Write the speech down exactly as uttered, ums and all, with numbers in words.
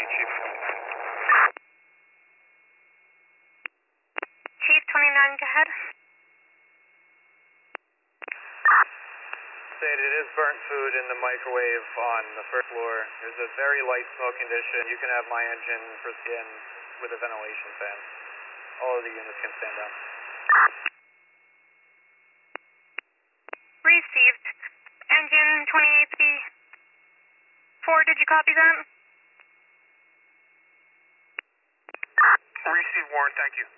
Chief. Chief twenty-nine, go ahead. It is burnt food in the microwave on the first floor. There's a very light smoke condition. You can have my engine proceed with a ventilation fan. All of the units can stand down. Received. Engine twenty-eight B. four, did you copy that? Received, Warren, thank you.